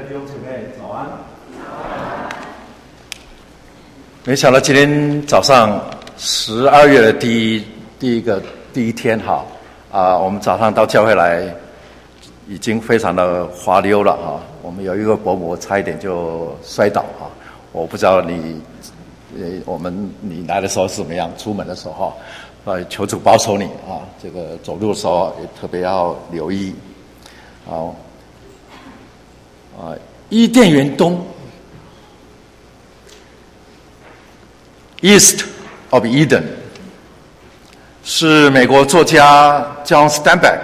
弟兄姐妹早安。没想到今天早上12月的第一天哈我们早上到教会来，已经非常的滑溜了哈。我们有一个伯母差一点就摔倒哈，我不知道你来的时候是怎么样，出门的时候求主保守你啊，这个走路的时候也特别要留意。好伊甸园东 East of Eden 是美国作家 John Steinbeck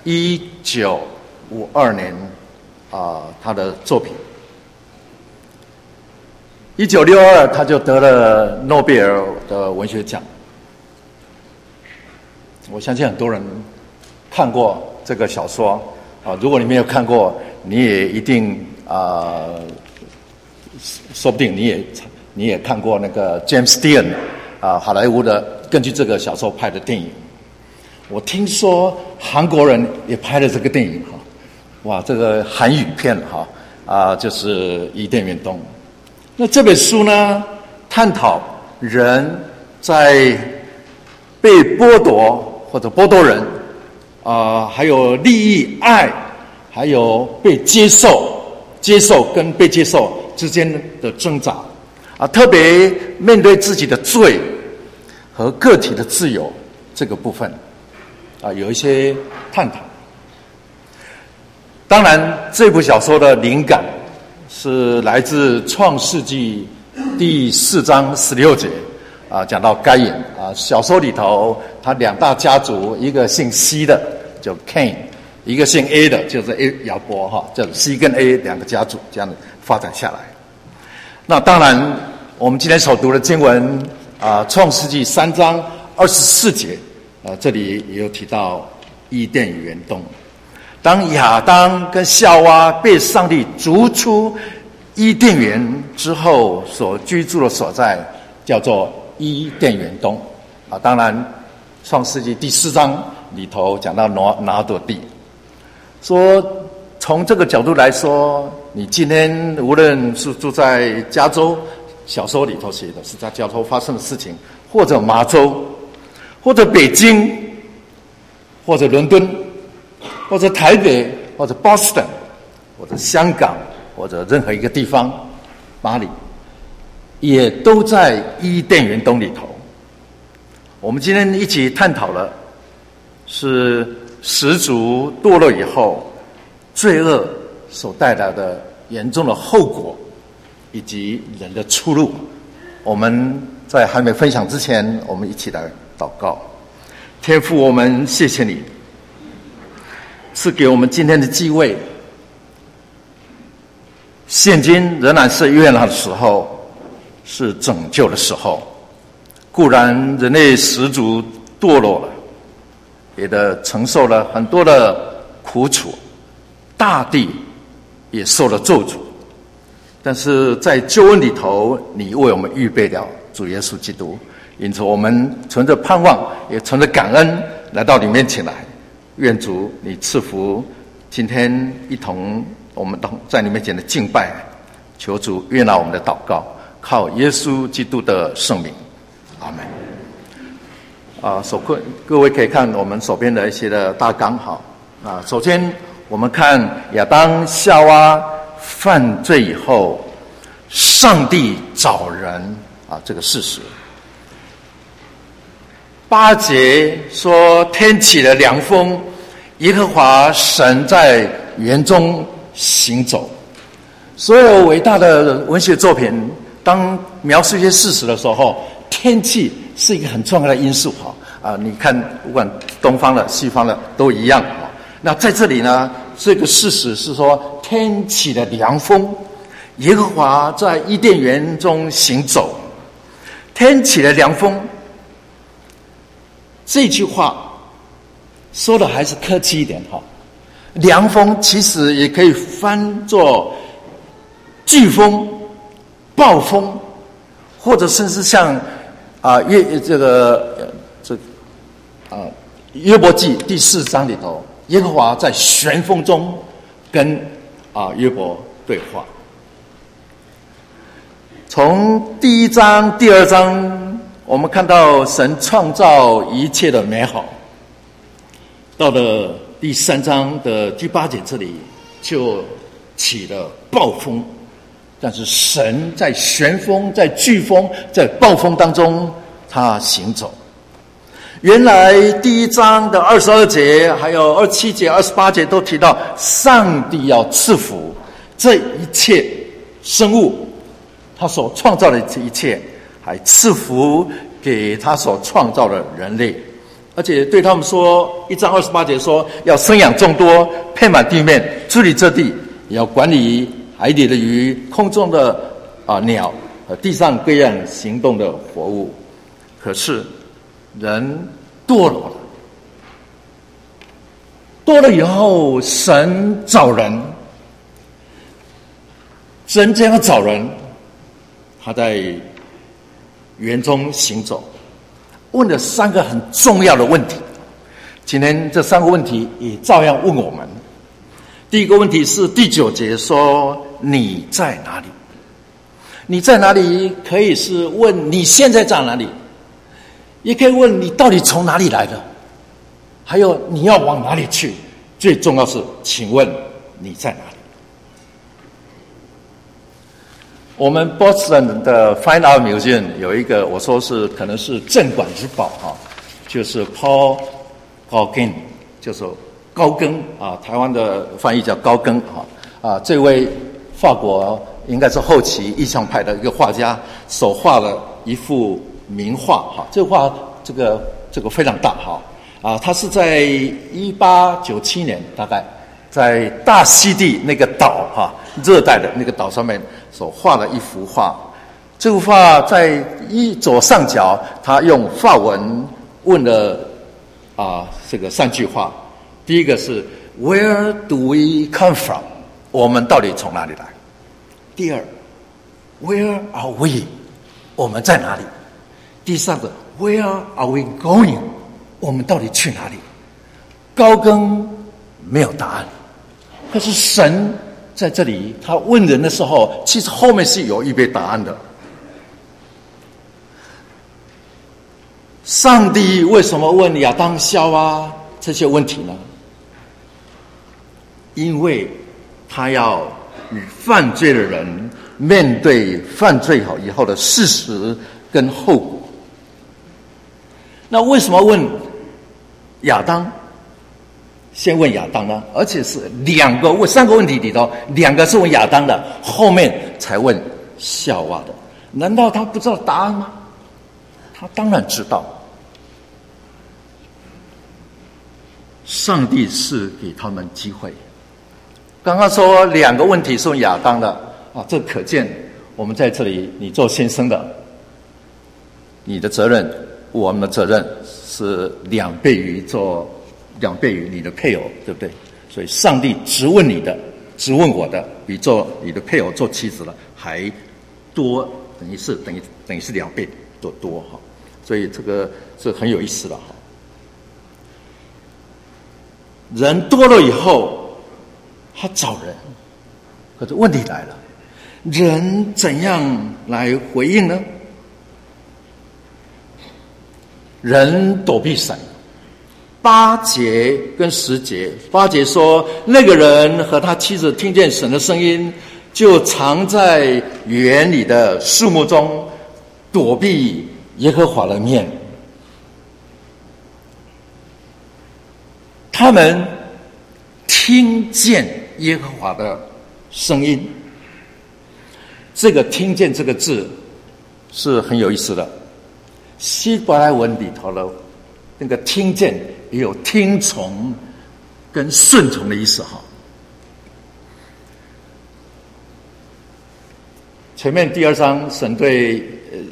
1952年他的作品。1962他就得了诺贝尔的文学奖。我相信很多人看过这个小说如果你没有看过，你也一定说不定你也看过那个 James Dean 好莱坞的根据这个小说拍的电影。我听说韩国人也拍了这个电影哇，这个韩语片就是伊甸园东。那这本书呢，探讨人在被剥夺或者剥夺人还有利益、爱，还有被接受跟被接受之间的挣扎特别面对自己的罪和个体的自由这个部分有一些探讨。当然这部小说的灵感是来自创世纪第4章16节讲到该隐小说里头他两大家族，一个姓西的叫 Cain， 一个姓 A 的就是亚伯叫 C 跟 A 两个家族这样的发展下来。那当然我们今天所读的经文创世纪3章24节这里也有提到伊甸园东。当亚当跟夏娃被上帝逐出伊甸园之后所居住的所在叫做伊甸园东当然创世纪第4章里头讲到拿朵地，说从这个角度来说，你今天无论是住在加州，小说里头写的是在加州发生的事情，或者麻州，或者北京，或者伦敦，或者台北，或者 Boston， 或者香港，或者任何一个地方，巴黎，也都在伊甸园东里头。我们今天一起探讨了是始祖堕落以后罪恶所带来的严重的后果以及人的出路。我们在还没分享之前，我们一起来祷告。天父，我们谢谢你赐给我们今天的机会。现今仍然是悦纳的时候，是拯救的时候。固然人类始祖堕落了，也承受了很多的苦楚，大地也受了咒诅，但是在救恩里头，你为我们预备了主耶稣基督，因此我们存着盼望，也存着感恩来到你面前来。愿主你赐福今天一同我们在你面前的敬拜，求主悦纳我们的祷告，靠耶稣基督的圣名，阿们。各位可以看我们手边的一些的大纲首先我们看亚当夏娃犯罪以后，上帝找人这个事实。8节说天起了凉风，耶和华神在园中行走。所有伟大的文学作品当描述一些事实的时候，天气是一个很重要的因素你看不管东方的西方的都一样那在这里呢，这个事实是说天起了凉风，耶和华在伊甸园中行走。天起了凉风这句话说的还是客气一点凉风其实也可以翻作飓风、暴风，或者甚至像约伯记第4章里头，耶和华在旋风中跟约伯对话。从第1章、第2章，我们看到神创造一切的美好。到了第3章的第8节这里，就起了暴风。但是神在旋风、在飓风、在暴风当中，他行走。原来第1章的22节，还有27节、28节都提到，上帝要赐福这一切生物，他所创造的这一切，还赐福给他所创造的人类。而且对他们说，1章28节说，要生养众多，遍满地面，治理这地，也要管理海底的鱼、空中的鸟和地上各样行动的活物。可是人堕落了，堕落以后，神找人，神这样找人，他在园中行走，问了3个很重要的问题。今天这3个问题也照样问我们。第一个问题是第9节说，你在哪里？你在哪里可以是问你现在在哪里，也可以问你到底从哪里来的，还有你要往哪里去。最重要是，请问你在哪里？我们 Boston 的 Fine Art Museum 有一个，我说是可能是镇馆之宝就是 Paul Gauguin， 就是高更台湾的翻译叫高更这位法国应该是后期意象派的一个画家，手画了一幅名画这个画这个非常大他是在1897年大概在大溪地那个岛热带的那个岛上面所画了一幅画。这幅画在左上角，他用法文问了这个3句话。第一个是 Where do we come from？ 我们到底从哪里来？第二 Where are we？ 我们在哪里？第3个 Where are we going？ 我们到底去哪里？高更没有答案，可是神在这里他问人的时候，其实后面是有预备答案的。上帝为什么问亚当夏娃这些问题呢？因为他要与犯罪的人面对犯罪以后的事实跟后果。那为什么问亚当？先问亚当呢？而且是3个问题里头，2个是问亚当的，后面才问夏娃的。难道他不知道答案吗？他当然知道。上帝是给他们机会。刚刚说2个问题是问亚当的这可见我们在这里，你做先生的，你的责任，我们的责任是2倍于你的配偶，对不对？所以上帝只问你的，只问我的，比做你的配偶做妻子了还多，等于是2倍多所以这个是很有意思的人多了以后，他找人，可是问题来了，人怎样来回应呢？人躲避神。8节跟10节，8节说那个人和他妻子听见神的声音，就藏在园里的树木中，躲避耶和华的面。他们听见耶和华的声音。这个听见这个字是很有意思的，希伯来文里头的那个听见也有听从跟顺从的意思前面第2章神对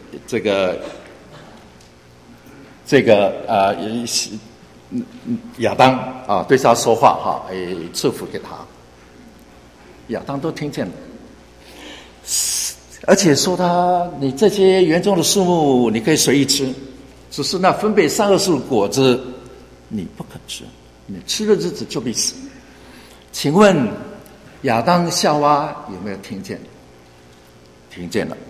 亚当对他说话赐福给他，亚当都听见了，而且说你这些园中的树木你可以随意吃，只是那分别善恶树的果子你不可吃，你吃的日子就必死。请问亚当夏娃有没有听见？听见了。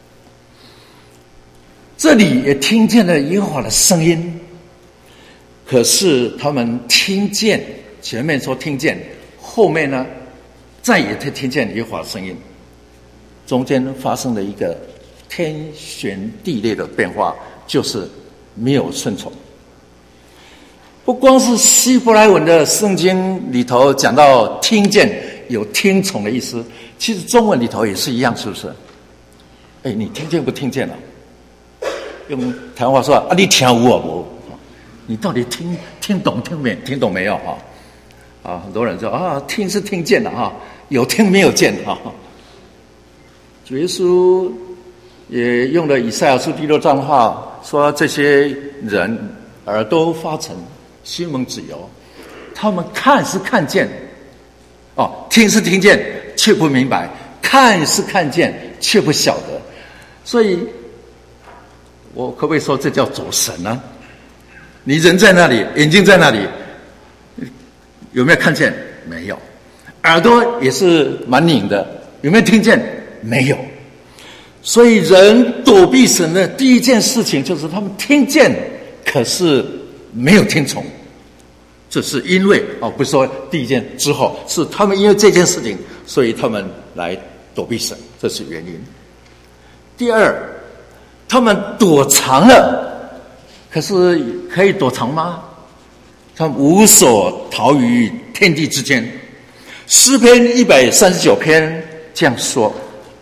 这里也听见了耶和华的声音，可是他们听见，前面说听见，后面呢再也听见耶和华的声音，中间发生了一个天旋地裂的变化，就是没有顺从。不光是希伯来文的圣经里头讲到听见有听从的意思，其实中文里头也是一样，是不是？你听见不听见了？用台湾话说你听有无？你到底听懂没有？很多人说听是听见了有听没有见主耶稣也用了以赛亚书第6章的话说，这些人耳朵发沉，心蒙脂油，他们看是看见听是听见却不明白，看是看见却不晓得。所以我可不可以说这叫走神呢？你人在那里，眼睛在那里，有没有看见？没有。耳朵也是蛮拧的，有没有听见？没有。所以人躲避神的第一件事情就是他们听见，可是没有听从。这是因为不是说第一件之后，是他们因为这件事情，所以他们来躲避神，这是原因。第二，他们躲藏了，可是可以躲藏吗？他们无所逃于天地之间。诗篇139篇这样说：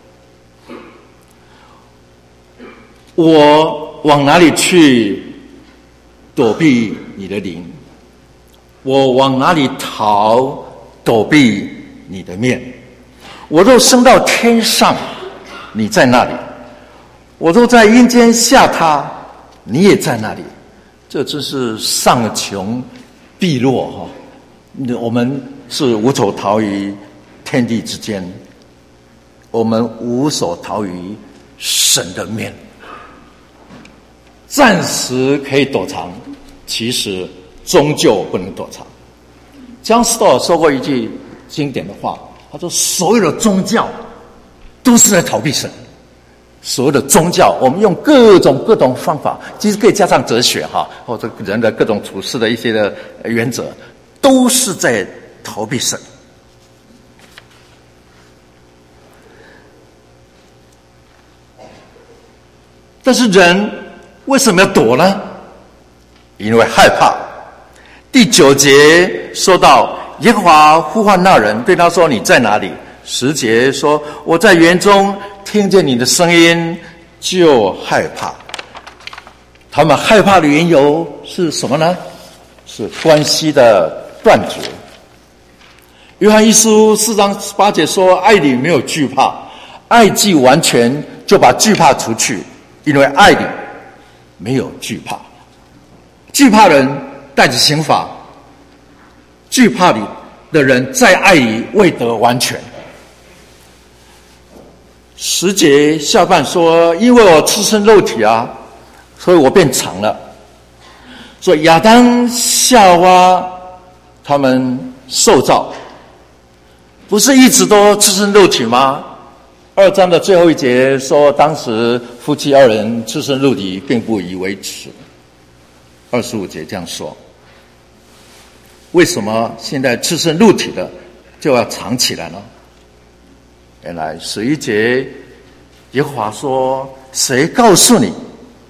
我往哪里去躲避你的灵？我往哪里逃躲避你的面？我若升到天上，你在那里；我若在阴间下榻，你也在那里。这真是上穷碧落我们是无所逃于天地之间，我们无所逃于神的面。暂时可以躲藏，其实终究不能躲藏。江斯道尔说过一句经典的话，他说所有的宗教都是在逃避神。所有的宗教，我们用各种方法，其实可以加上哲学或者人的各种处事的一些的原则，都是在逃避神。但是人为什么要躲呢？因为害怕。第9节说到耶和华呼唤那人，对他说：你在哪里？10节说：我在园中听见你的声音，就害怕。他们害怕的缘由是什么呢？是关系的断绝。约翰一书4章8节说：爱里没有惧怕，爱既完全，就把惧怕除去，因为爱里没有惧怕。惧怕人带着刑罚，惧怕里的人在爱里未得完全。10节下半说：因为我赤身肉体所以我变长了。所以亚当夏娃他们受造不是一直都赤身肉体吗？2章的最后一节说，当时夫妻2人赤身肉体，并不以为耻。25节这样说。为什么现在赤身肉体的就要藏起来呢？原来11节耶和华说：谁告诉你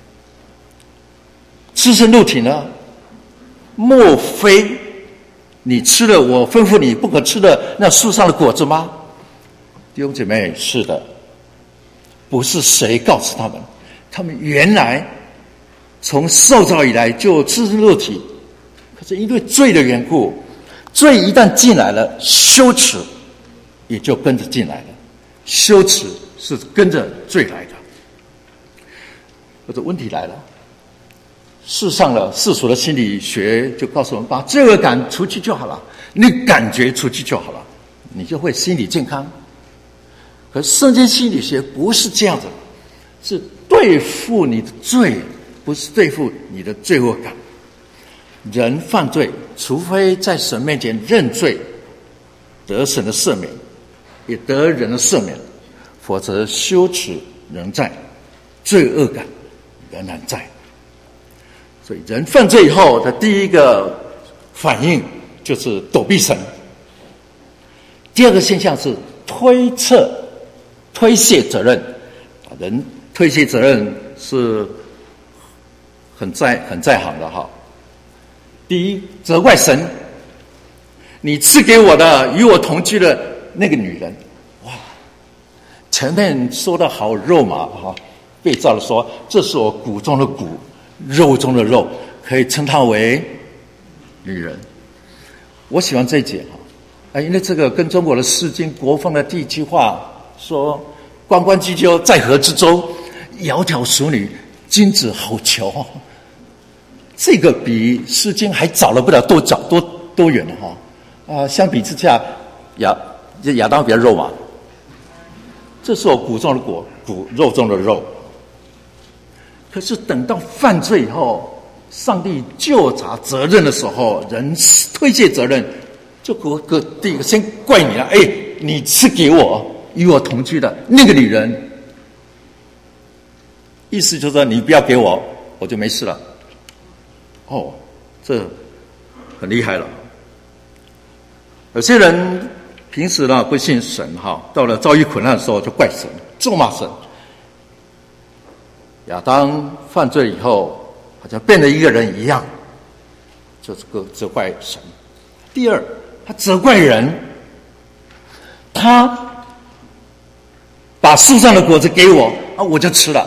赤身肉体呢？莫非你吃了我吩咐你不可吃的那树上的果子吗？弟兄姐妹，是的，不是谁告诉他们，他们原来从受造以来就赤身肉体，可是因为罪的缘故，罪一旦进来了，羞耻也就跟着进来了。羞耻是跟着罪来的。可是问题来了，世俗的心理学就告诉我们，把罪恶感除去就好了，你感觉除去就好了，你就会心理健康。可是圣经心理学不是这样子，是对付你的罪，不是对付你的罪恶感。人犯罪，除非在神面前认罪，得神的赦免， 也得人的赦免，否则羞耻仍在，罪恶感仍然在。所以人犯罪以后的第一个反应就是躲避神。第二个现象是推卸责任。人推卸责任是很在行的哈。第一，责怪神，你赐给我的与我同居的那个女人，哇，前面说的好肉麻哈，被造的说这是我骨中的骨，肉中的肉，可以称她为女人。我喜欢这一节哈，因为这个跟中国的《诗经》国风的第一句话说：“关关雎鸠，在河之洲，窈窕淑女，君子好逑。”这个比《诗经》还早了不了多远了哈。相比之下，亚当比较肉麻，这是我骨中的骨，肉中的肉。可是等到犯罪以后，上帝究查责任的时候，人推卸责任，就第一个先怪你了。你赐给我与我同居的那个女人，意思就是说你不要给我，我就没事了。这很厉害了。有些人平时呢不信神哈，到了遭遇困难的时候就怪神，咒骂神。亚当犯罪以后，好像变了一个人一样，就是责怪神。第二，他责怪人，他把树上的果子给我我就吃了。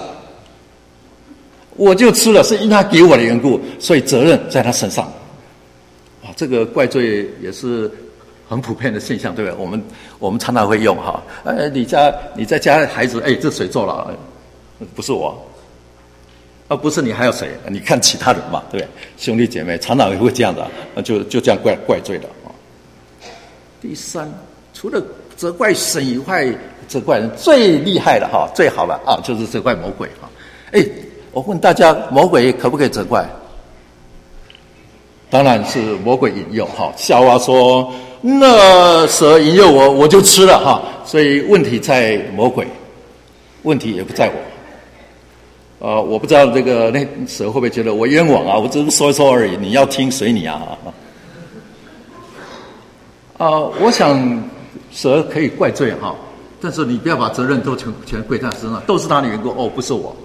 是因为他给我的缘故，所以责任在他身上。这个怪罪也是很普遍的现象，对不对？我们常常会用哈，你在家孩子，这谁做了？不是我，不是你还有谁？你看其他人嘛，对不对？兄弟姐妹常常也会这样的，就这样怪罪的啊。第三，除了责怪神以外，责怪人最厉害的哈，最好的就是责怪魔鬼哈。我问大家，魔鬼可不可以责怪？当然是魔鬼引诱哈。夏娃说：“那蛇引诱我就吃了哈。”所以问题在魔鬼，问题也不在我。我不知道那蛇会不会觉得我冤枉啊？我只是说一说而已，你要听随你啊。我想蛇可以怪罪哈，但是你不要把责任都全归他身上，都是他的缘故不是我。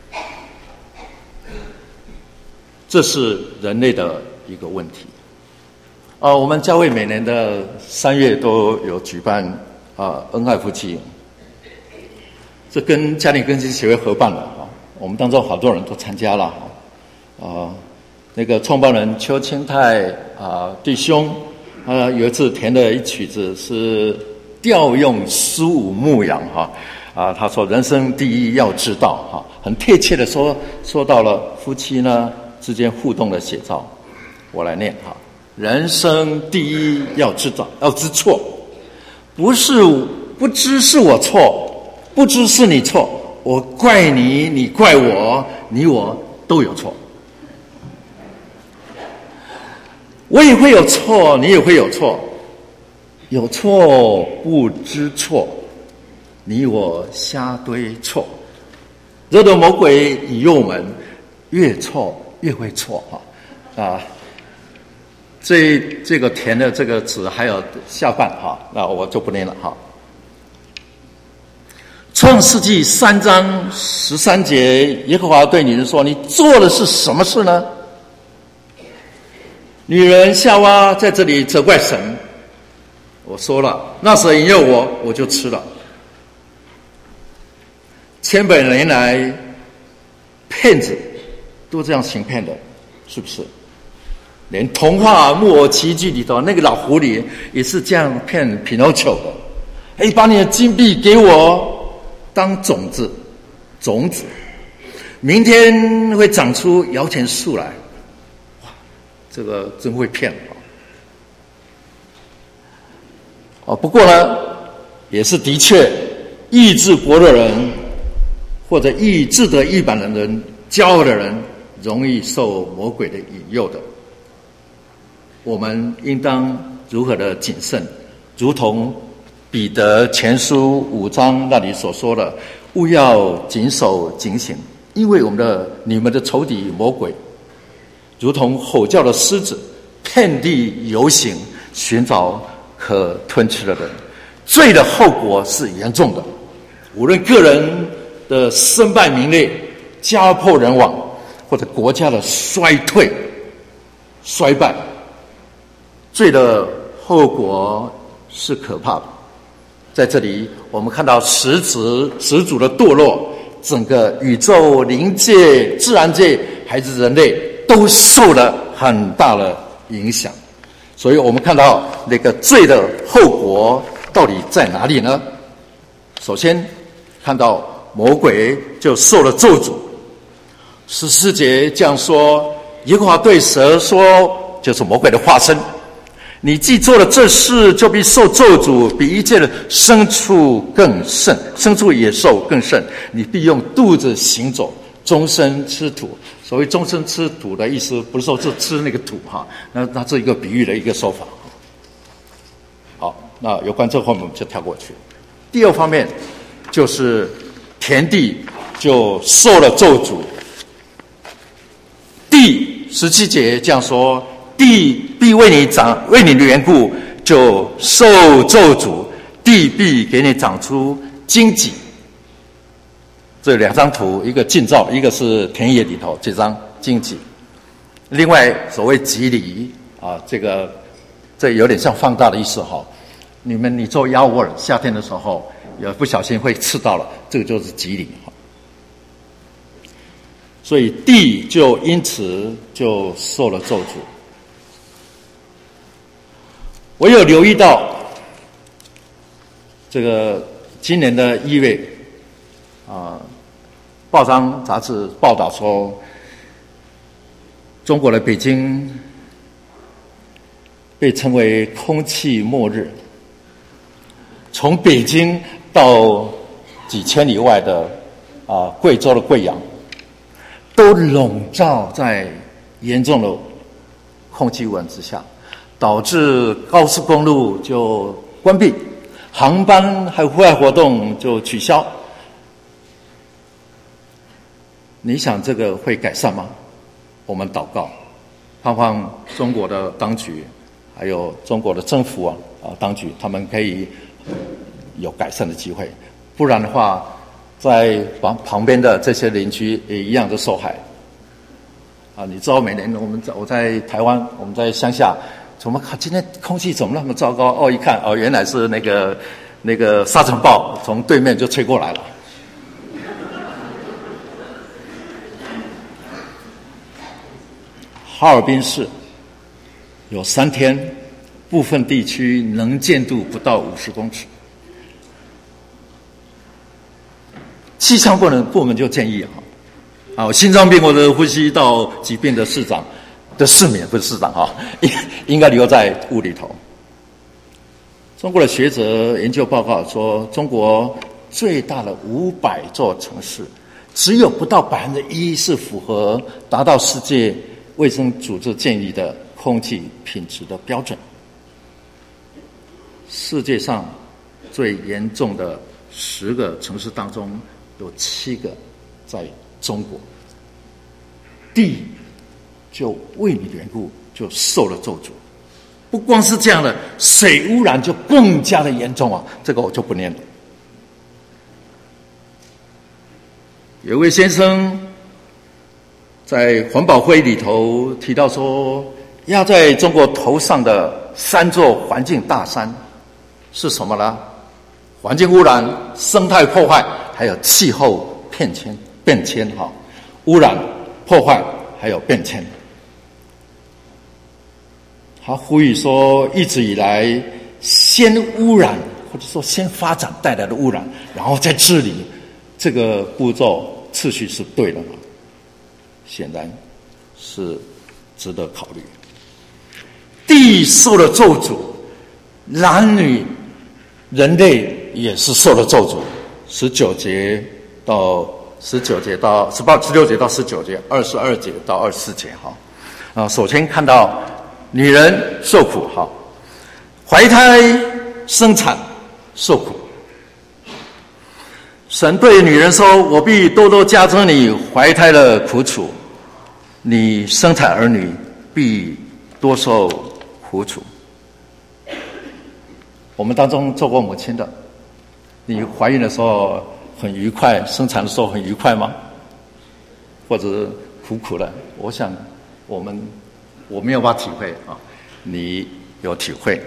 这是人类的一个问题。我们教会每年的3月都有举办恩爱夫妻，这跟家庭更新协会合办的我们当中好多人都参加了那个创办人邱清泰弟兄有一次填的一曲子是调用苏武牧羊他说人生第一要知道很贴切的说到了夫妻呢之间互动的写照。我来念人生第一要知道，要知错，不知是我错，不知是你错，我怪你，你怪我，你我都有错。我也会有错，你也会有错，有错不知错，你我瞎堆错，惹得魔鬼引诱我们越错越会错这个填的这个词还有下半那我就不念了创世纪3章13节，耶和华对女人说：“你做的是什么事呢？”女人夏娃在这里责怪神，我说了，那蛇引诱我就吃了。千百年来，骗子都这样行骗的，是不是？连童话《木偶奇遇记》里头那个老狐狸也是这样骗匹诺丘的。把你的金币给我当种子，明天会长出摇钱树来。哇，这个真会骗不过呢，也是的确，意志薄的人或者意志得一般的人、骄傲的人，容易受魔鬼的引诱的。我们应当如何的谨慎，如同彼得前书5章那里所说的，务要谨守警醒，因为你们的仇敌魔鬼，如同吼叫的狮子，遍地游行，寻找可吞吃的人。罪的后果是严重的，无论个人的身败名裂、家破人亡，或者国家的衰退、衰败，罪的后果是可怕的。在这里我们看到始祖的堕落，整个宇宙灵界、自然界还是人类都受了很大的影响。所以我们看到那个罪的后果到底在哪里呢？首先看到魔鬼就受了咒诅。14节这样说，耶和华对蛇说，就是魔鬼的化身，你既做了这事，就必受咒诅，比一切的牲畜更甚，牲畜野兽更甚。你必用肚子行走，终身吃土。所谓终身吃土的意思，不是说是吃那个土哈，那这一个比喻的一个说法。好，那有关这后面我们就跳过去。第二方面就是田地就受了咒诅。第17节这样说，地必为你的缘故就受咒诅，地必给你长出荆棘。这两张图，一个近照，一个是田野里头这张荆棘。另外所谓棘藜啊，这有点像放大的意思哈。你做鸭窝夏天的时候，有不小心会刺到了，这个就是棘藜。所以地就因此就受了咒诅。我有留意到这个今年的1月报章杂志报道说，中国的北京被称为空气末日。从北京到几千里外的贵州的贵阳，都笼罩在严重的空气污染之下，导致高速公路就关闭，航班还有户外活动就取消。你想这个会改善吗？我们祷告，盼望中国的当局还有中国的政府当局，他们可以有改善的机会，不然的话，在旁边的这些邻居也一样的受害。你知道每年我在台湾，我们在乡下，怎么看今天空气怎么那么糟糕？一看原来是那个沙尘暴从对面就吹过来了。哈尔滨市有3天，部分地区能见度不到50公尺。气象部门就建议心脏病或者呼吸道疾病的市民不是市长应该留在屋里头。中国的学者研究报告说，中国最大的500座城市，只有不到1%是符合达到世界卫生组织建议的空气品质的标准。世界上最严重的10个城市当中，有7个在中国。地就为你的缘故就受了咒诅。不光是这样的，水污染就更加的严重这个我就不念了。有一位先生在环保会里头提到说，压在中国头上的3座环境大山是什么呢？环境污染、生态破坏，还有气候变迁污染、破坏还有变迁。他呼吁说，一直以来先污染或者说先发展带来的污染，然后再治理，这个步骤次序是对的吗？显然是值得考虑。地受了咒诅，男女人类也是受了咒诅。16节到19节到16节到19节，22节到24节首先看到女人受苦怀胎生产受苦。神对女人说：“我必多多加增你怀胎的苦楚，你生产儿女必多受苦楚。”我们当中做过母亲的，你怀孕的时候很愉快，生产的时候很愉快吗？或者苦苦的？我想我没有办法体会啊，你有体会。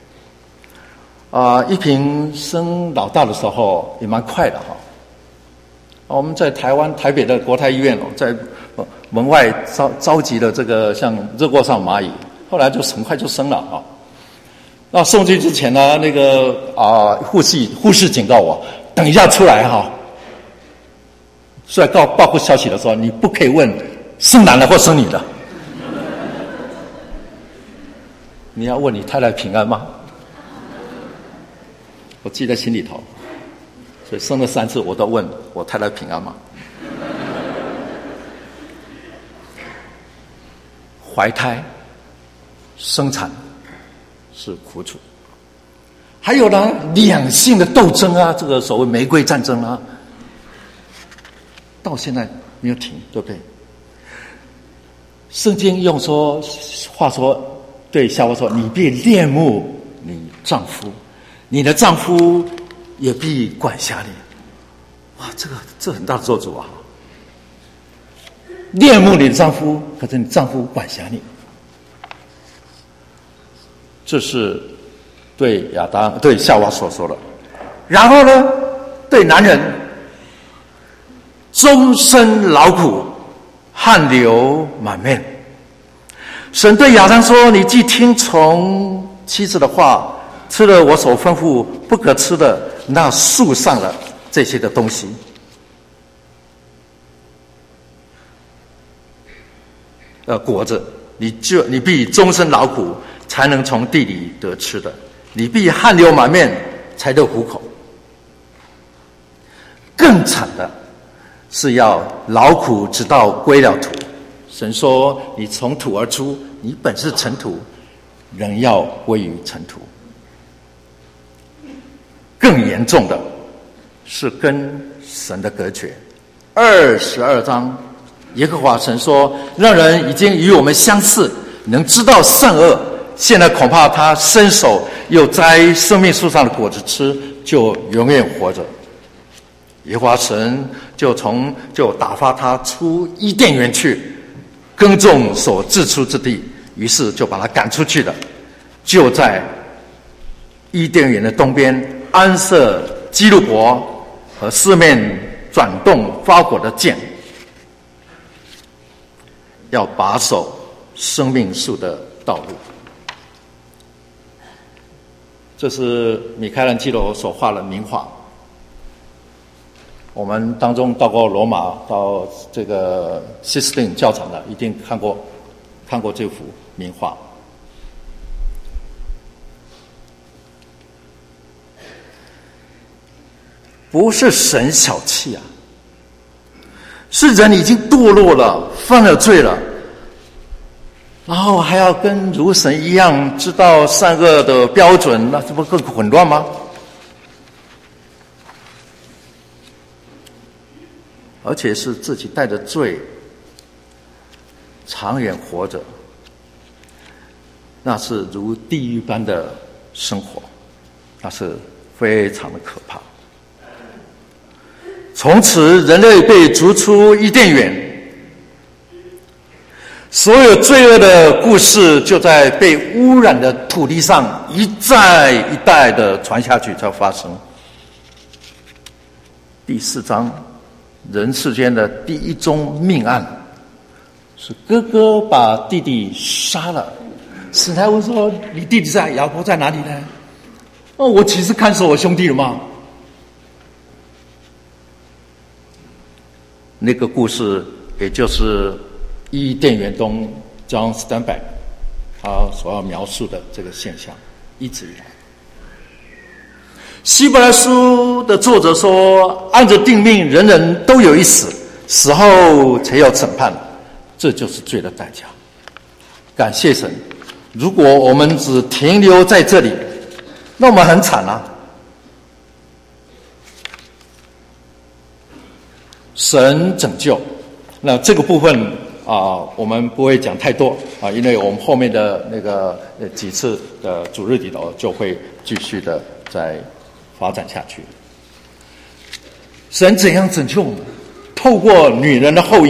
一平生老大的时候也蛮快的哈。我们在台北的国泰医院在门外召集了这个像热锅上蚂蚁，后来就很快就生了啊。那送去之前呢，那个护士警告我，等一下出来哈。所以报告消息的时候，你不可以问生男的或生女的，你要问你太太平安吗？我记在心里头，所以生了3次，我都问我太太平安吗？怀胎、生产是苦楚，还有呢，两性的斗争啊，这个所谓玫瑰战争啊，到现在没有停，对不对？圣经用话说，对夏娃说：“你必恋慕你丈夫，你的丈夫也必管辖你。”哇，这很大的咒诅啊！恋慕你的丈夫，可是你丈夫管辖你，这是对夏娃所说的。然后呢，对男人，终身劳苦，汗流满面。神对亚当说：“你既听从妻子的话，吃了我所吩咐不可吃的那树上的这些的东西，果子，你必终身劳苦，才能从地里得吃的；你必汗流满面，才得糊口。更惨的是要劳苦直到归了土。神说：你从土而出，你本是尘土，仍要归于尘土。更严重的是跟神的隔绝。22章，耶和华神说：让人已经与我们相似，能知道善恶，现在恐怕他伸手又摘生命树上的果子吃，就永远活着。耶和华神就打发他出伊甸园去，耕种所自出之地，于是就把他赶出去了，就在伊甸园的东边安设基路伯和四面转动发果的剑，要把守生命树的道路。这是米开朗基罗所画的名画。我们当中到过罗马，到这个西斯汀教堂的，一定看过这幅名画。不是神小气啊，是人已经堕落了，犯了罪了，然后还要跟如神一样知道善恶的标准，那这不更混乱吗？而且是自己带着罪长远活着，那是如地狱般的生活，那是非常的可怕。从此人类被逐出伊甸园，所有罪恶的故事就在被污染的土地上一代一代的传下去才发生。第4章，人世间的第一宗命案，是哥哥把弟弟杀了。史台文说：你弟弟在，亚伯在哪里呢？我岂是看守我兄弟了吗？那个故事也就是伊甸园中 John Steinbeck 他所要描述的这个现象，一直以来。希伯来书的作者说：按着定命，人人都有一死，死后才有审判，这就是罪的代价。感谢神，如果我们只停留在这里，那我们很惨啊。 神拯救。那这个部分我们不会讲太多因为我们后面的那个几次的主日里头就会继续的再发展下去。神怎样拯救我们？透过女人的后裔。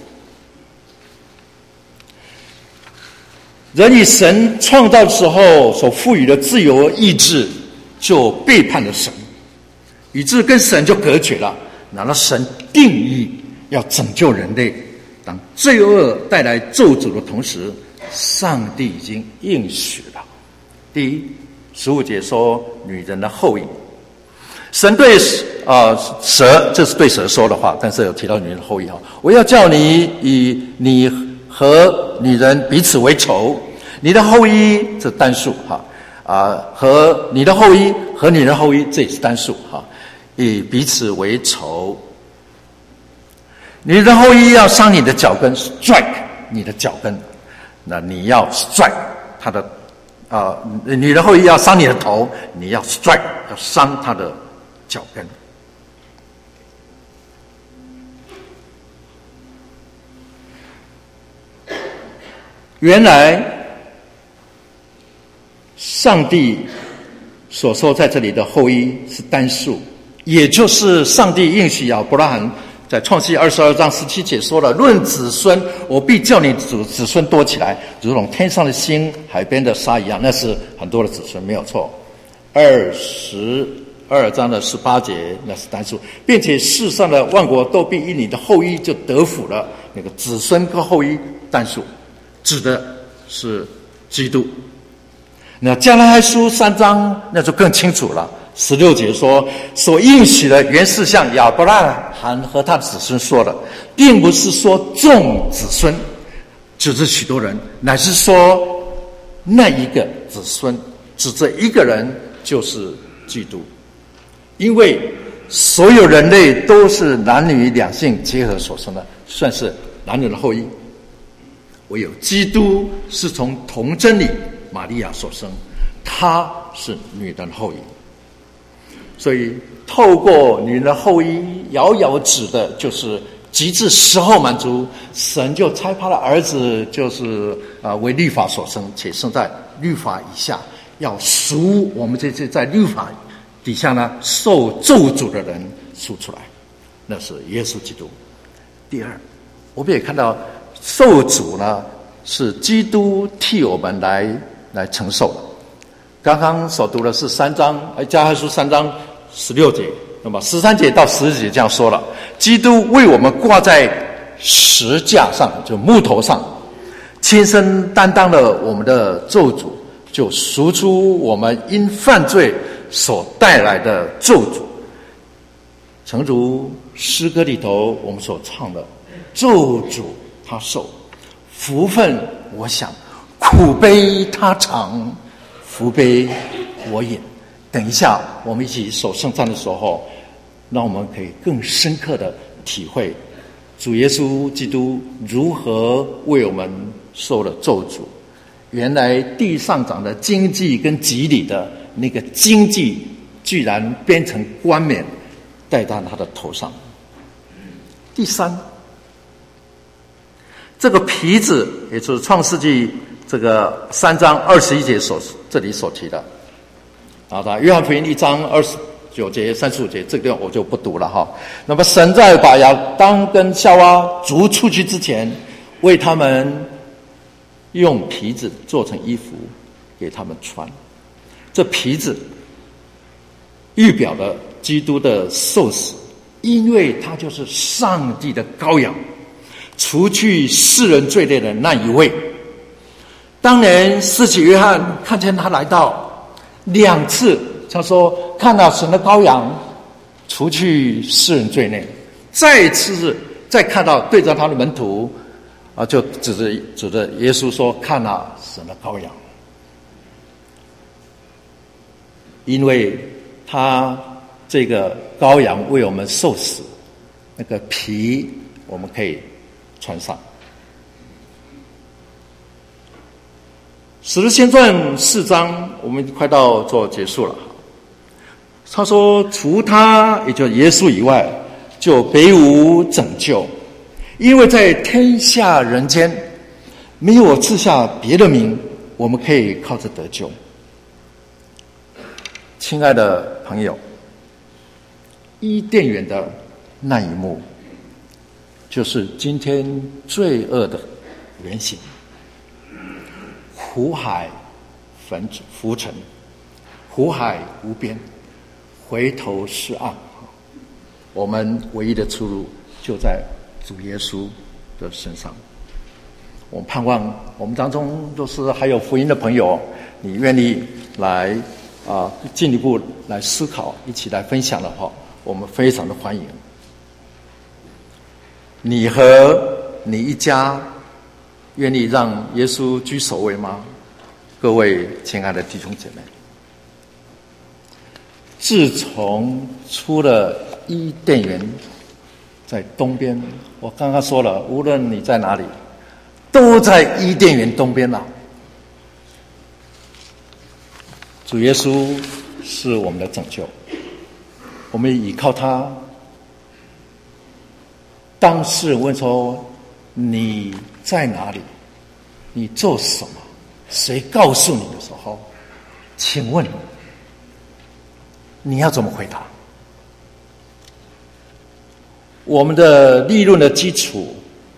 人以神创造的时候所赋予的自由意志就背叛了神，以致跟神就隔绝了。然后神定义要拯救人类，当罪恶带来咒诅的同时，上帝已经应许了。第一，15节说女人的后裔，神对蛇，这是对蛇说的话，但是有提到女人的后裔我要叫你以你和女人彼此为仇，你的后裔这单数和你的后裔和女人后裔这也是单数以彼此为仇。你的后裔要伤你的脚跟 strike 你的脚跟，那你要 strike 他的你的后裔要伤你的头，你要 strike 要伤他的脚跟。原来上帝所说在这里的后裔是单数，也就是上帝应许亚伯拉罕在创世记22章17节说了，论子孙我必叫你子孙多起来，如同天上的星海边的沙一样。那是很多的子孙，没有错。22章的18节那是单数，并且世上的万国都必因你的后裔就得福了。那个子孙跟后裔单数指的是基督。那加拉太书3章那就更清楚了，16节说所应许的原是向亚伯拉罕和他的子孙说的，并不是说众子孙指着许多人，乃是说那一个子孙指着一个人，就是基督。因为所有人类都是男女两性结合所生的，算是男人的后裔，唯有基督是从童贞里玛利亚所生，他是女人的后裔。所以透过女人的后裔，遥遥指的就是极致时候满足，神就差派了儿子，就是为律法所生，且生在律法以下，要赎我们这些在律法底下呢受咒诅的人赎出来，那是耶稣基督。第二，我们也看到受诅呢是基督替我们来承受的。刚刚所读的是加拉太书3章16节，那么13节到14节这样说了，基督为我们挂在石架上，就木头上，亲身担当了我们的咒诅，就赎出我们因犯罪所带来的咒诅。诚如诗歌里头我们所唱的，咒诅他受，福分我享，苦悲他尝，福悲我饮。等一下我们一起守圣餐的时候，让我们可以更深刻的体会主耶稣基督如何为我们受了咒诅。原来地上长的荆棘跟棘里的那个荆棘，居然变成冠冕戴在他的头上。第三，这个皮子，也就是创世纪这个3章21节这里所提的约翰福音1章29节35节，这个我就不读了那么神在把亚当跟夏娃逐出去之前，为他们用皮子做成衣服给他们穿。这皮子预表了基督的受死，因为他就是上帝的羔羊，除去世人罪孽的那一位。当年施洗约翰看见他来到2次，他说看到神的羔羊除去世人罪孽，再看到对着他的门徒就指着耶稣说看到神的羔羊。因为他这个羔羊为我们受死，那个皮我们可以穿上。使徒行传4章我们快到做结束了。他说除他也就是耶稣以外， 就别无拯救，因为在天下人间没有赐下别的名，我们可以靠着得救。亲爱的朋友，伊甸园的那一幕，就是今天罪恶的原型。苦海浮沉，苦海无边，回头是岸。我们唯一的出路就在主耶稣的身上。我盼望我们当中都是还有福音的朋友，你愿意来进一步来思考，一起来分享的话，我们非常的欢迎。你和你一家愿意让耶稣居首位吗？各位亲爱的弟兄姐妹，自从出了伊甸园在东边，我刚刚说了，无论你在哪里，都在伊甸园东边了。主耶稣是我们的拯救，我们依靠他。当世人问说你在哪里，你做什么，谁告诉你的时候，请问你要怎么回答？我们的立论的基础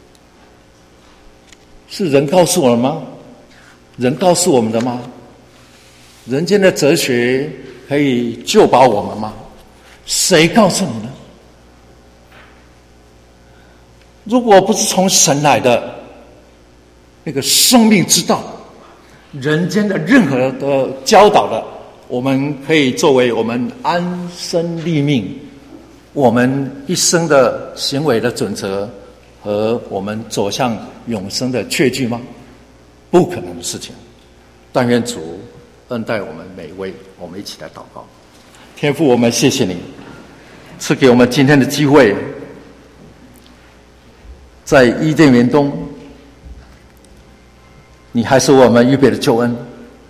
是人告诉我们吗？人告诉我们的吗？人间的哲学可以救拔我们吗？谁告诉你呢？如果不是从神来的那个生命之道，人间的任何的教导的，我们可以作为我们安身立命，我们一生的行为的准则和我们走向永生的确据吗？不可能的事情。但愿主恩待我们每一位，我们一起来祷告。天父，我们谢谢你赐给我们今天的机会，在伊甸园中，你还是我们预备的救恩，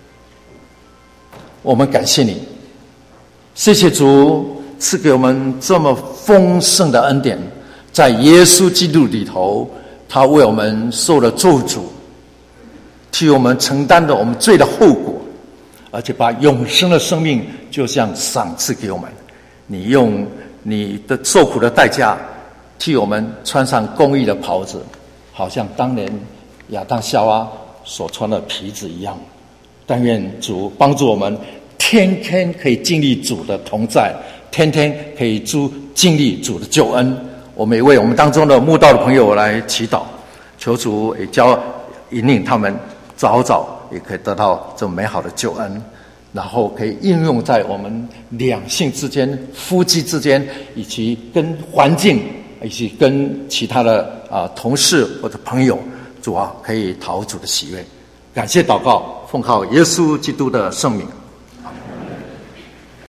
我们感谢你。谢谢主赐给我们这么丰盛的恩典，在耶稣基督里头，他为我们受了咒诅，替我们承担了我们罪的后果，而且把永生的生命就像赏赐给我们。你用你的受苦的代价替我们穿上公义的袍子，好像当年亚当夏娃所穿的皮子一样。但愿主帮助我们天天可以经历主的同在，天天可以经历主的救恩。我们也为我们当中的慕道的朋友来祈祷，求主也引领他们早早也可以得到这美好的救恩，然后可以应用在我们两性之间、夫妻之间，以及跟环境，以及跟其他的同事或者朋友，主啊，可以讨主的喜悦。感谢祷告，奉靠耶稣基督的圣名。